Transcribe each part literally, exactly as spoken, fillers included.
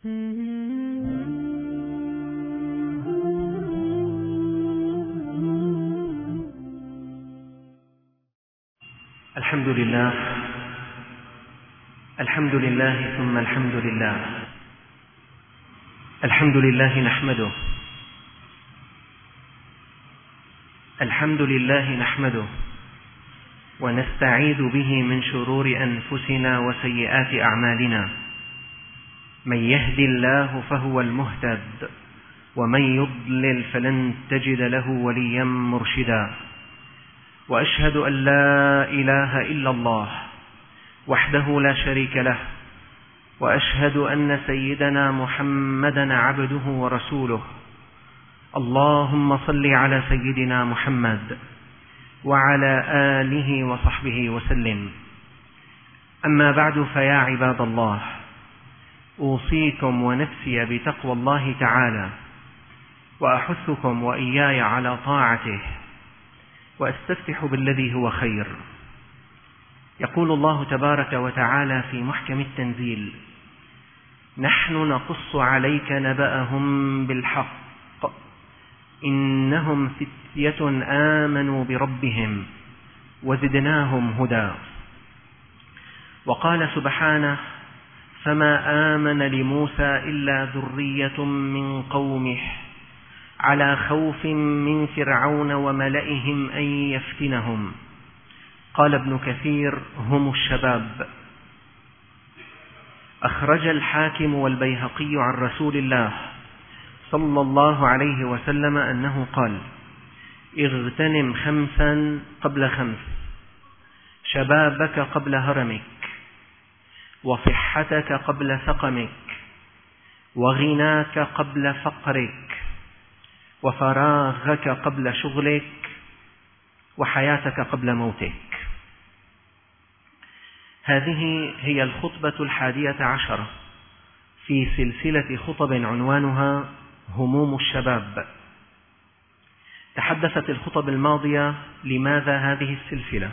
الحمد لله الحمد لله ثم الحمد لله الحمد لله نحمده الحمد لله نحمده ونستعيذ به من شرور أنفسنا وسيئات أعمالنا. من يهد الله فهو المهتد ومن يضلل فلن تجد له وليا مرشدا. وأشهد أن لا إله إلا الله وحده لا شريك له، وأشهد أن سيدنا محمدا عبده ورسوله. اللهم صل على سيدنا محمد وعلى آله وصحبه وسلم. أما بعد، فيا عباد الله، أوصيكم ونفسي بتقوى الله تعالى، وأحثكم وإياي على طاعته، وأستفتح بالذي هو خير. يقول الله تبارك وتعالى في محكم التنزيل: نحن نقص عليك نبأهم بالحق إنهم فتية آمنوا بربهم وزدناهم هدى. وقال سبحانه: فما آمن لموسى إلا ذرية من قومه على خوف من فرعون وملئهم أن يفتنهم. قال ابن كثير: هم الشباب. أخرج الحاكم والبيهقي عن رسول الله صلى الله عليه وسلم أنه قال: اغتنم خمسا قبل خمس: شبابك قبل هرمك، وصحتك قبل سقمك، وغناك قبل فقرك، وفراغك قبل شغلك، وحياتك قبل موتك. هذه هي الخطبة الحادية عشرة في سلسلة خطب عنوانها هموم الشباب. تحدثت الخطب الماضية لماذا هذه السلسلة،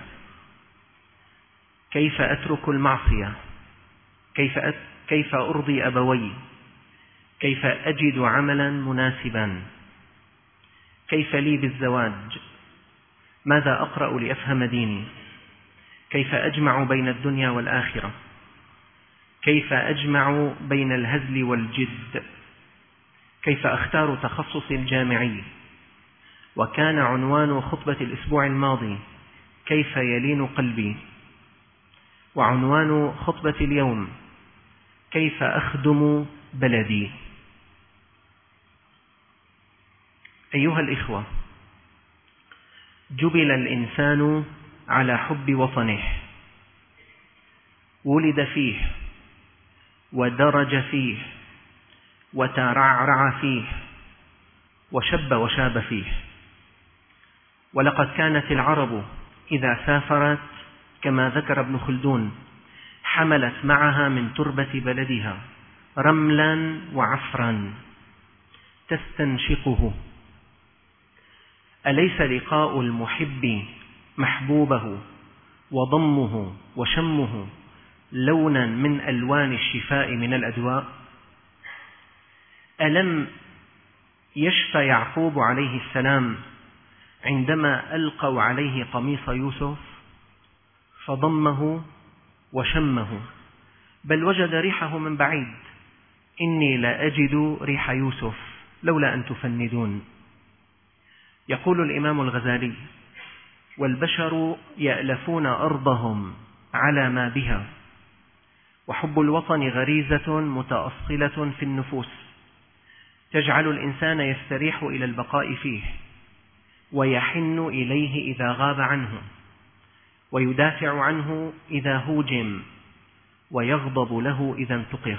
كيف أترك المعصية، كيف, أت... كيف أرضي أبوي، كيف أجد عملا مناسبا، كيف لي بالزواج، ماذا أقرأ لأفهم ديني، كيف أجمع بين الدنيا والآخرة، كيف أجمع بين الهزل والجد، كيف أختار تخصصي الجامعي. وكان عنوان خطبة الأسبوع الماضي: كيف يلين قلبي. وعنوان خطبة اليوم: كيف أخدم بلدي. أيها الإخوة، جبل الإنسان على حب وطنه، ولد فيه ودرج فيه وترعرع فيه وشب وشاب فيه. ولقد كانت العرب إذا سافرت كما ذكر ابن خلدون حملت معها من تربة بلدها رملا وعفرا تستنشقه. أليس لقاء المحب محبوبه وضمه وشمه لونا من ألوان الشفاء من الأدواء؟ ألم يشفى يعقوب عليه السلام عندما ألقوا عليه قميص يوسف فضمه وشمه، بل وجد ريحه من بعيد؟ إني لا أجد ريح يوسف لولا أن تفندون. يقول الإمام الغزالي: والبشر يألفون أرضهم على ما بها، وحب الوطن غريزة متأصلة في النفوس تجعل الإنسان يستريح إلى البقاء فيه، ويحن إليه إذا غاب عنه، ويدافع عنه إذا هوجم، ويغضب له إذا انتقص.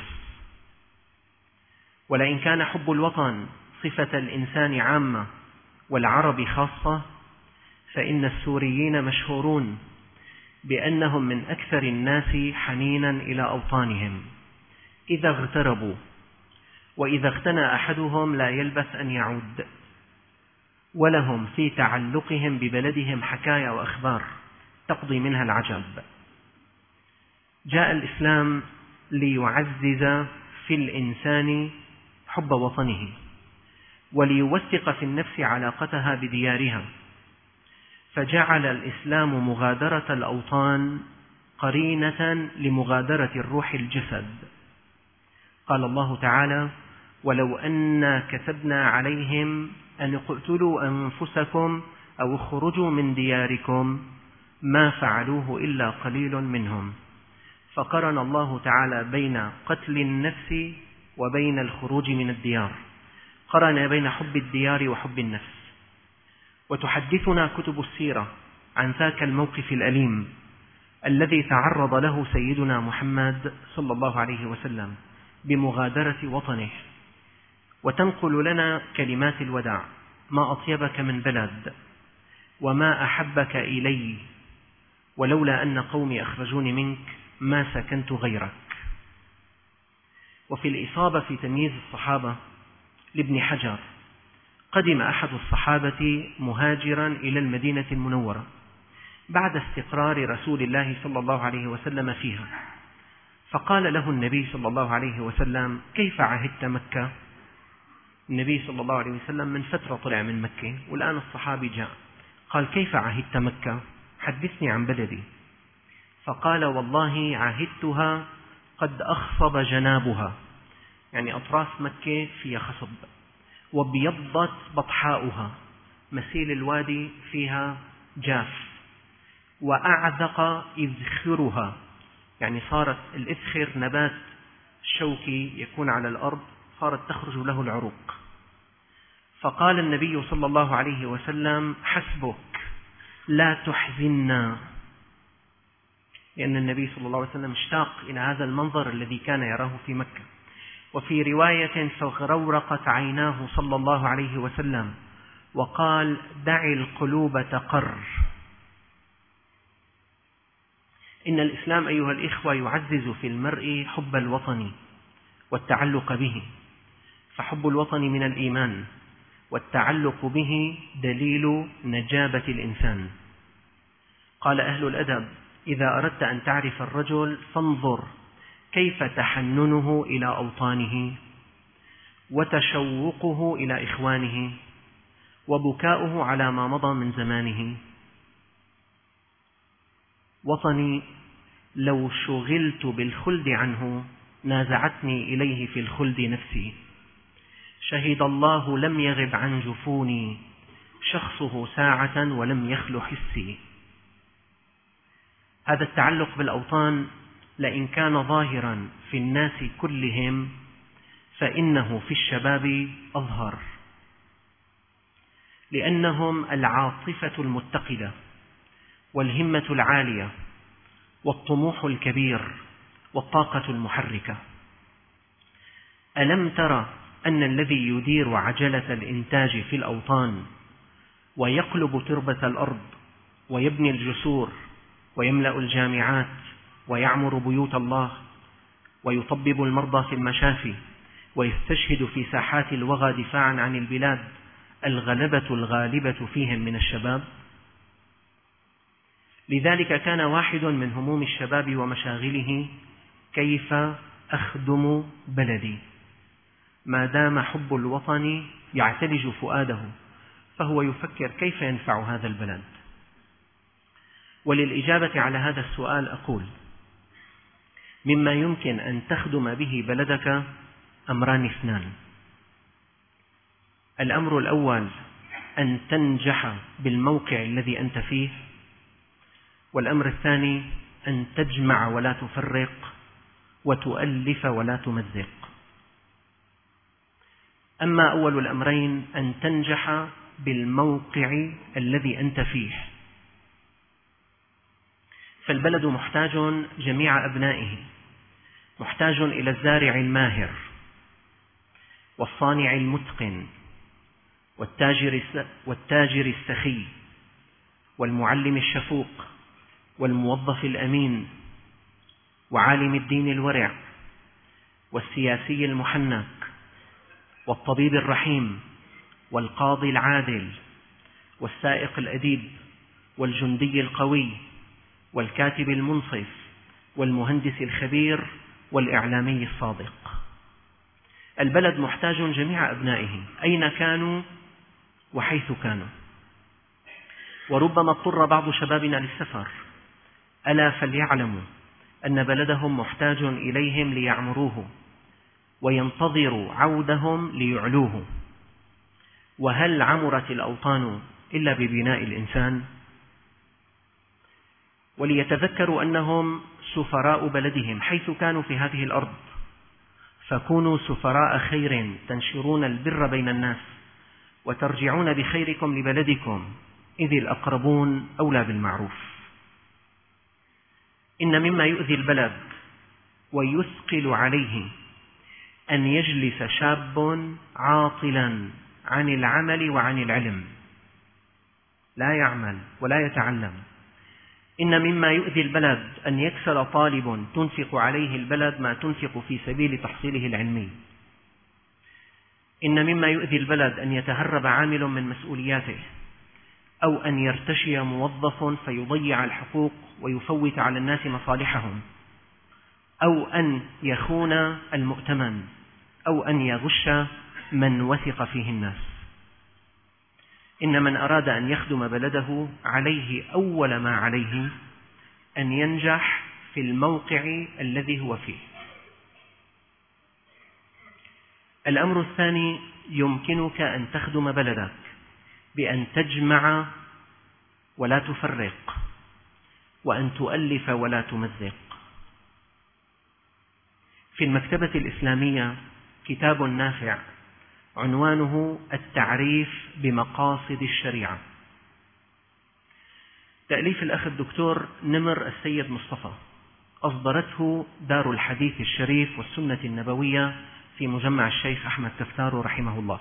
ولئن كان حب الوطن صفة الإنسان عامة والعرب خاصة، فإن السوريين مشهورون بأنهم من أكثر الناس حنينا إلى أوطانهم إذا اغتربوا، وإذا اغتنى أحدهم لا يلبث أن يعود. ولهم في تعلقهم ببلدهم حكايا وأخبار تقضي منها العجب. جاء الإسلام ليعزز في الإنسان حب وطنه، وليوثق في النفس علاقتها بديارها، فجعل الإسلام مغادرة الأوطان قرينة لمغادرة الروح الجسد. قال الله تعالى: ولو أنا كتبنا عليهم أن اقتلوا أنفسكم أو اخرجوا من دياركم ما فعلوه إلا قليل منهم. فقرن الله تعالى بين قتل النفس وبين الخروج من الديار، قرن بين حب الديار وحب النفس. وتحدثنا كتب السيرة عن ذاك الموقف الأليم الذي تعرض له سيدنا محمد صلى الله عليه وسلم بمغادرة وطنه، وتنقل لنا كلمات الوداع: ما أطيبك من بلد، وما أحبك إلي، ولولا أن قومي أخرجوني منك ما سكنت غيرك. وفي الإصابة في تمييز الصحابة لابن حجر: قدم أحد الصحابة مهاجرا إلى المدينة المنورة بعد استقرار رسول الله صلى الله عليه وسلم فيها، فقال له النبي صلى الله عليه وسلم: كيف عهدت مكة؟ النبي صلى الله عليه وسلم من فترة طلع من مكة، والآن الصحابي جاء قال: كيف عهدت مكة؟ حدثني عن بلدي. فقال: والله عهدتها قد أخصب جنابها، يعني أطراف مكة فيها خصب، وابيضت بطحاؤها، مسيل الوادي فيها جاف، وأعذق إذخرها، يعني صارت الإذخر نبات شوكي يكون على الأرض، صارت تخرج له العروق. فقال النبي صلى الله عليه وسلم: حسبك لا تحزننا، لأن النبي صلى الله عليه وسلم اشتاق إلى هذا المنظر الذي كان يراه في مكة. وفي رواية: فغرورقت عيناه صلى الله عليه وسلم وقال: دع القلوب تقر. إن الإسلام أيها الإخوة يعزز في المرء حب الوطن والتعلق به، فحب الوطن من الإيمان، والتعلق به دليل نجابة الإنسان. قال أهل الأدب: إذا أردت أن تعرف الرجل فانظر كيف تحننه إلى أوطانه، وتشوقه إلى إخوانه، وبكاؤه على ما مضى من زمانه. وطني لو شغلت بالخلد عنه نازعتني إليه في الخلد نفسي، شهد الله لم يغب عن جفوني، شخصه ساعة ولم يخل حسي. هذا التعلق بالأوطان لئن كان ظاهرا في الناس كلهم فإنه في الشباب أظهر، لأنهم العاطفة المتقدة والهمة العالية والطموح الكبير والطاقة المحركة. ألم ترى أن الذي يدير عجلة الإنتاج في الأوطان ويقلب تربة الأرض ويبني الجسور ويملأ الجامعات ويعمر بيوت الله ويطبب المرضى في المشافي ويستشهد في ساحات الوغى دفاعا عن البلاد الغلبة الغالبة فيهم من الشباب؟ لذلك كان واحد من هموم الشباب ومشاغله: كيف أخدم بلدي؟ ما دام حب الوطن يعتلج فؤاده فهو يفكر كيف ينفع هذا البلد. وللإجابة على هذا السؤال أقول: مما يمكن أن تخدم به بلدك أمران اثنان. الأمر الأول أن تنجح بالموقع الذي أنت فيه، والأمر الثاني أن تجمع ولا تفرق، وتؤلف ولا تمزق. أما أول الأمرين أن تنجح بالموقع الذي أنت فيه، فالبلد محتاج جميع أبنائه، محتاج إلى الزارع الماهر والصانع المتقن والتاجر والتاجر السخي والمعلم الشفوق والموظف الأمين وعالم الدين الورع والسياسي المحنك والطبيب الرحيم والقاضي العادل والسائق الأديب والجندي القوي والكاتب المنصف والمهندس الخبير والإعلامي الصادق. البلد محتاج جميع أبنائه أين كانوا وحيث كانوا. وربما اضطر بعض شبابنا للسفر، ألا فليعلموا أن بلدهم محتاج إليهم ليعمروه وينتظروا عودهم ليعلوه. وهل عمرت الأوطان إلا ببناء الإنسان؟ وليتذكروا أنهم سفراء بلدهم حيث كانوا في هذه الأرض، فكونوا سفراء خير تنشرون البر بين الناس وترجعون بخيركم لبلدكم، إذ الأقربون أولى بالمعروف. إن مما يؤذي البلد ويثقل عليه أن يجلس شاب عاطلا عن العمل وعن العلم، لا يعمل ولا يتعلم. إن مما يؤذي البلد أن يكسل طالب تنفق عليه البلد ما تنفق في سبيل تحصيله العلمي. إن مما يؤذي البلد أن يتهرب عامل من مسؤولياته، أو أن يرتشي موظف فيضيع الحقوق ويفوت على الناس مصالحهم، أو أن يخون المؤتمن، أو أن يغش من وثق فيه الناس. إن من أراد أن يخدم بلده عليه أول ما عليه أن ينجح في الموقع الذي هو فيه. الأمر الثاني، يمكنك أن تخدم بلدك بأن تجمع ولا تفرق، وأن تؤلف ولا تمزق. في المكتبة الإسلامية كتاب نافع عنوانه التعريف بمقاصد الشريعة، تأليف الأخ الدكتور نمر السيد مصطفى، أصدرته دار الحديث الشريف والسنة النبوية في مجمع الشيخ أحمد كفتار رحمه الله.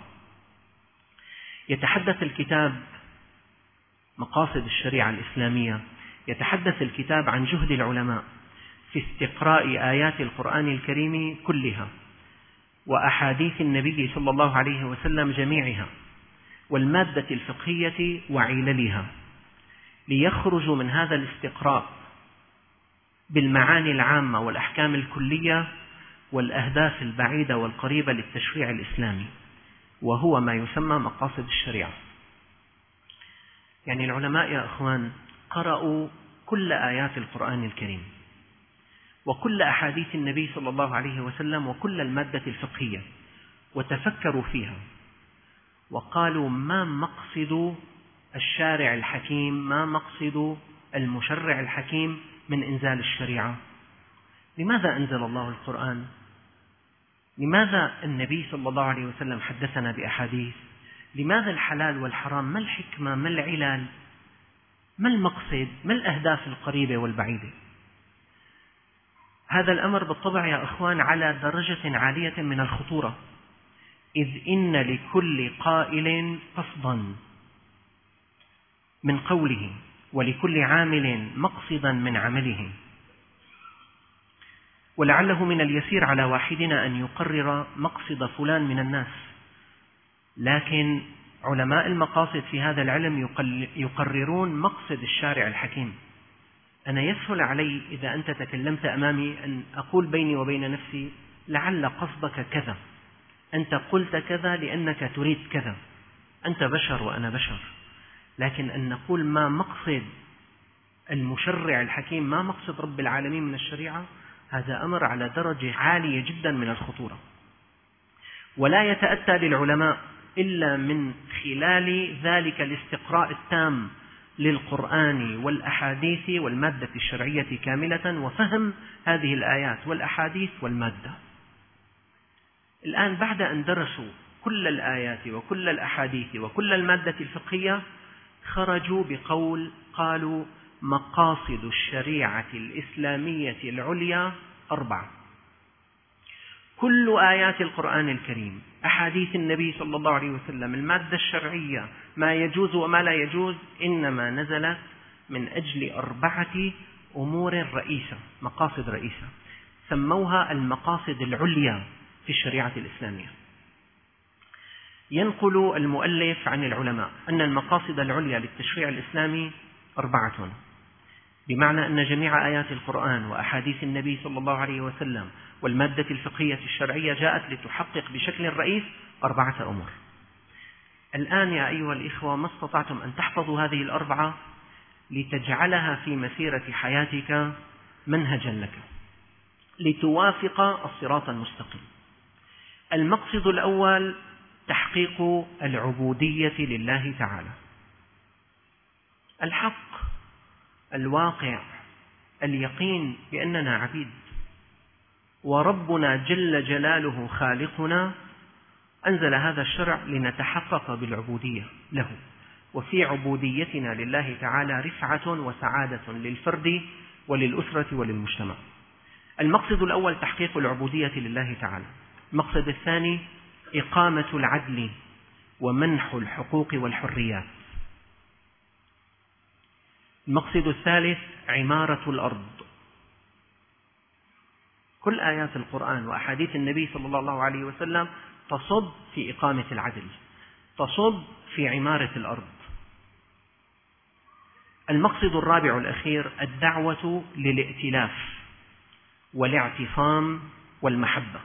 يتحدث الكتاب مقاصد الشريعة الإسلامية، يتحدث الكتاب عن جهد العلماء في استقراء آيات القرآن الكريم كلها وأحاديث النبي صلى الله عليه وسلم جميعها والمادة الفقهية وعللها، ليخرجوا من هذا الاستقراء بالمعاني العامة والأحكام الكلية والأهداف البعيدة والقريبة للتشريع الإسلامي، وهو ما يسمى مقاصد الشريعة. يعني العلماء يا أخوان قرأوا كل آيات القرآن الكريم وكل أحاديث النبي صلى الله عليه وسلم وكل المادة الفقهية، وتفكروا فيها وقالوا ما مقصد الشارع الحكيم، ما مقصد المشرع الحكيم من إنزال الشريعة؟ لماذا أنزل الله القرآن؟ لماذا النبي صلى الله عليه وسلم حدثنا بأحاديث؟ لماذا الحلال والحرام؟ ما الحكمة؟ ما العلل؟ ما المقصد؟ ما الأهداف القريبة والبعيدة؟ هذا الأمر بالطبع يا أخوان على درجة عالية من الخطورة، إذ إن لكل قائل قصدا من قوله، ولكل عامل مقصدا من عمله. ولعله من اليسير على واحدنا أن يقرر مقصد فلان من الناس، لكن علماء المقاصد في هذا العلم يقررون مقصد الشارع الحكيم. أنا يسهل علي إذا أنت تكلمت أمامي أن أقول بيني وبين نفسي لعل قصدك كذا، أنت قلت كذا لأنك تريد كذا، أنت بشر وأنا بشر. لكن أن نقول ما مقصد المشرع الحكيم، ما مقصد رب العالمين من الشريعة، هذا أمر على درجة عالية جدا من الخطورة، ولا يتأتى للعلماء إلا من خلال ذلك الاستقراء التام للقرآن والأحاديث والمادة الشرعية كاملة، وفهم هذه الآيات والأحاديث والمادة. الآن بعد أن درسوا كل الآيات وكل الأحاديث وكل المادة الفقهية، خرجوا بقول قالوا مقاصد الشريعة الإسلامية العليا أربعة: كل آيات القرآن الكريم، أحاديث النبي صلى الله عليه وسلم، المادة الشرعية، ما يجوز وما لا يجوز، إنما نزلت من أجل أربعة أمور رئيسة، مقاصد رئيسة، سموها المقاصد العليا في الشريعة الإسلامية. ينقل المؤلف عن العلماء أن المقاصد العليا للتشريع الإسلامي أربعة: بمعنى أن جميع آيات القرآن وأحاديث النبي صلى الله عليه وسلم والمادة الفقهية الشرعية جاءت لتحقق بشكل رئيس أربعة أمور. الآن يا أيها الإخوة ما استطعتم أن تحفظوا هذه الأربعة لتجعلها في مسيرة حياتك منهجا لك لتوافق الصراط المستقيم. المقصد الأول تحقيق العبودية لله تعالى، الحق الواقع اليقين بأننا عبيد، وربنا جل جلاله خالقنا أنزل هذا الشرع لنتحقق بالعبودية له، وفي عبوديتنا لله تعالى رفعة وسعادة للفرد وللأسرة وللمجتمع. المقصد الأول تحقيق العبودية لله تعالى. المقصد الثاني إقامة العدل ومنح الحقوق والحريات. المقصد الثالث عمارة الأرض. كل آيات القرآن وأحاديث النبي صلى الله عليه وسلم تصب في إقامة العدل، تصب في عمارة الأرض. المقصد الرابع الأخير الدعوة للائتلاف والاعتصام والمحبة.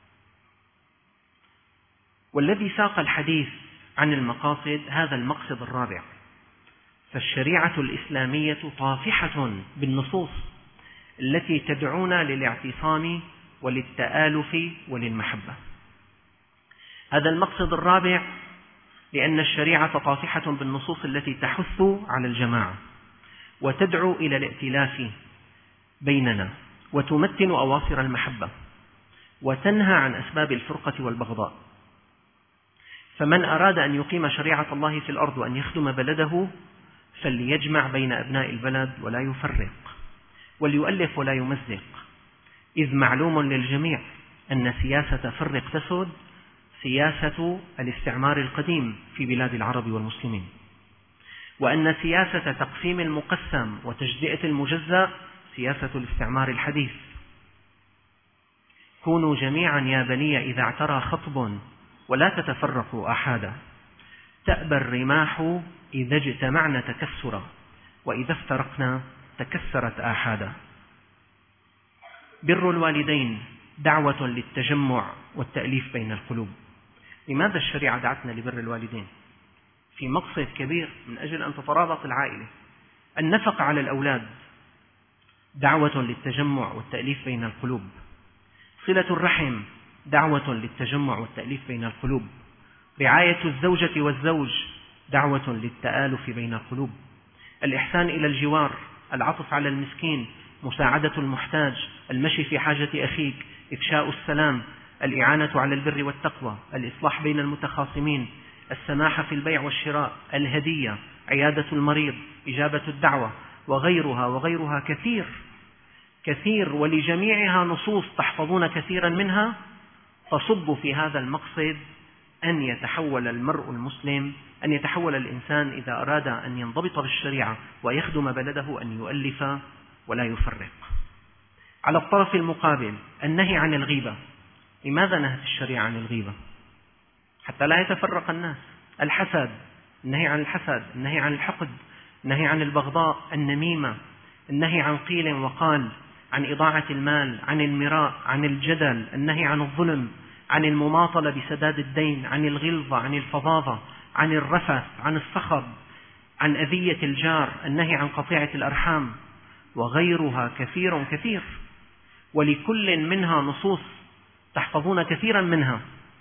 والذي ساق الحديث عن المقاصد هذا المقصد الرابع، فالشريعة الإسلامية طافحة بالنصوص التي تدعونا للاعتصام وللتآلف وللمحبة. هذا المقصد الرابع لأن الشريعة طافحة بالنصوص التي تحث على الجماعة وتدعو إلى الائتلاف بيننا وتمتن أواصر المحبة وتنهى عن أسباب الفرقة والبغضاء. فمن أراد أن يقيم شريعة الله في الأرض وأن يخدم بلده فليجمع بين أبناء البلد ولا يفرق، وليؤلف ولا يمزق، إذ معلوم للجميع أن سياسة فرق تسد سياسة الاستعمار القديم في بلاد العرب والمسلمين، وأن سياسة تقسيم المقسم وتجزئة المجزأ سياسة الاستعمار الحديث. كونوا جميعا يا بني إذا اعترى خطب ولا تتفرقوا أحدا، تأبى الرماح إذا اجتمعنا تكسرا وإذا افترقنا تكسرت آحادا. بر الوالدين دعوة للتجمع والتأليف بين القلوب. لماذا الشريعة دعتنا لبر الوالدين؟ في مقصد كبير من أجل أن تترابط العائلة. النفقة على الأولاد دعوة للتجمع والتأليف بين القلوب. صلة الرحم دعوة للتجمع والتأليف بين القلوب. رعاية الزوجة والزوج دعوة للتآلف بين القلوب. الإحسان إلى الجوار، العطف على المسكين، مساعدة المحتاج، المشي في حاجة أخيك، إفشاء السلام، الإعانة على البر والتقوى، الإصلاح بين المتخاصمين، السماح في البيع والشراء، الهدية، عيادة المريض، إجابة الدعوة، وغيرها وغيرها كثير كثير، ولجميعها نصوص تحفظون كثيرا منها تصب في هذا المقصد، أن يتحول المرء المسلم، أن يتحول الإنسان إذا أراد أن ينضبط بالشريعة ويخدم بلده أن يؤلف ولا يفرق. على الطرف المقابل النهي عن الغيبة. لماذا نهت الشريعة عن الغيبة؟ حتى لا يتفرق الناس. الحسد، النهي عن الحسد، النهي عن الحقد، النهي عن البغضاء، النميمة، النهي عن قيل وقال، عن إضاعة المال، عن المراء، عن الجدل، النهي عن الظلم، عن المماطلة بسداد الدين، عن الغلظة، عن الفظاظة، عن الرفث، عن الصخب، عن أذية الجار، النهي عن قطيعة الأرحام، وغيرها كثير كثير، ولكل منها نصوص تحفظون كثيرا منها.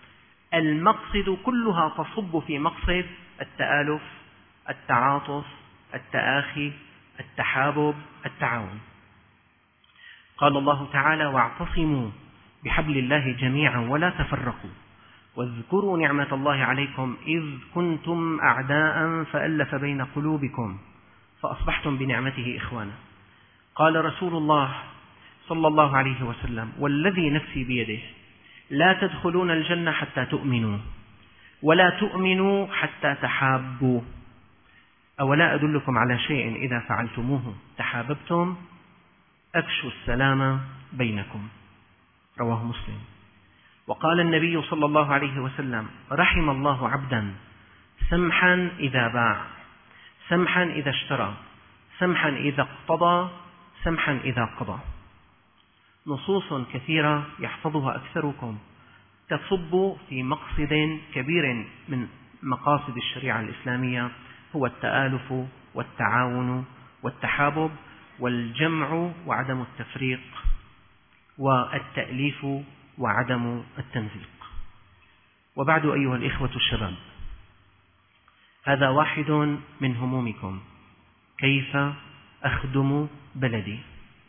المقصد كلها تصب في مقصد التآلف، التعاطف، التآخي، التحابب، التعاون. قال الله تعالى: واعتصموا بحبل الله جميعا ولا تفرقوا واذكروا نعمة الله عليكم إذ كنتم أعداء فألف بين قلوبكم فأصبحتم بنعمته إخوانا. قال رسول الله صلى الله عليه وسلم: والذي نفسي بيده لا تدخلون الجنة حتى تؤمنوا ولا تؤمنوا حتى تحابوا، أولا أدلكم على شيء إذا فعلتموه تحاببتم؟ أفشوا السلام بينكم. رواه مسلم. وقال النبي صلى الله عليه وسلم: رحم الله عبدا سمحا إذا باع، سمحا إذا اشترى، سمحا إذا اقتضى سمحا إذا قضى. نصوص كثيرة يحفظها أكثركم تصب في مقصد كبير من مقاصد الشريعة الإسلامية، هو التآلف والتعاون والتحابب والجمع وعدم التفريق والتأليف وعدم التمزيق. وبعد أيها الإخوة الشباب، هذا واحد من همومكم: كيف أخدم بلدي؟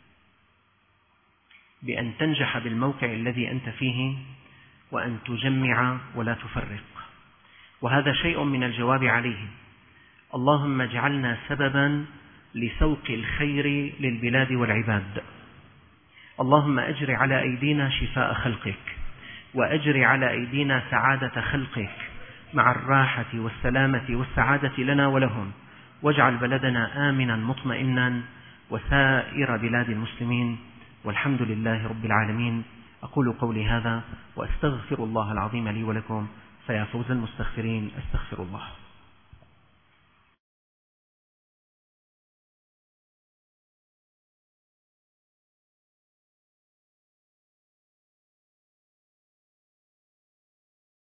بأن تنجح بالموقع الذي أنت فيه وأن تجمع ولا تفرق، وهذا شيء من الجواب عليه. اللهم اجعلنا سببا لسوق الخير للبلاد والعباد. اللهم أجر على أيدينا شفاء خلقك، وأجر على أيدينا سعادة خلقك مع الراحة والسلامة والسعادة لنا ولهم، واجعل بلدنا آمنا مطمئنا وسائر بلاد المسلمين، والحمد لله رب العالمين. أقول قولي هذا وأستغفر الله العظيم لي ولكم، فيا فوز المستغفرين، أستغفر الله.